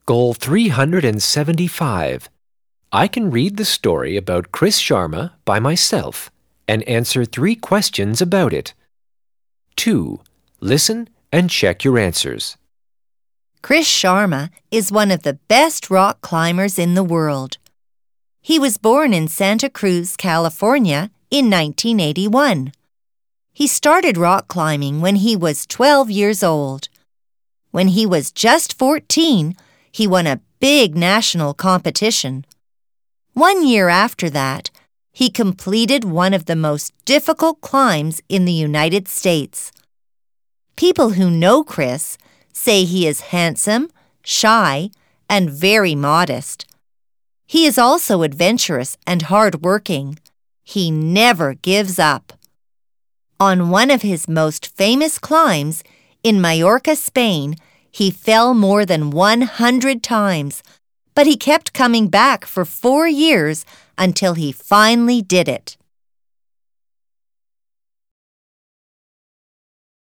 Goal 375. I can read the story about Chris Sharma by myself and answer 3 questions about it. 2. Listen and check your answers. Chris Sharma is one of the best rock climbers in the world. He was born in Santa Cruz, California in 1981. He started rock climbing when he was 12 years old. When he was just 14, he won a big national competition. 1 year after that, he completed one of the most difficult climbs in the United States. People who know Chris say he is handsome, shy, and very modest. He is also adventurous and hard-working. He never gives up. On one of his most famous climbs, in Mallorca, Spain, he fell more than 100 times, but he kept coming back for 4 years until he finally did it.